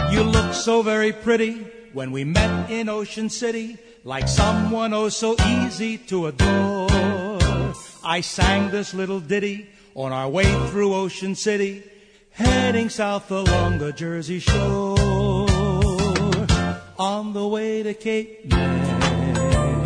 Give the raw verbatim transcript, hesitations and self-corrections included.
You looked so very pretty when we met in Ocean City, like someone oh so easy to adore. I sang this little ditty on our way through Ocean City, heading south along the Jersey Shore. On the way to Cape May,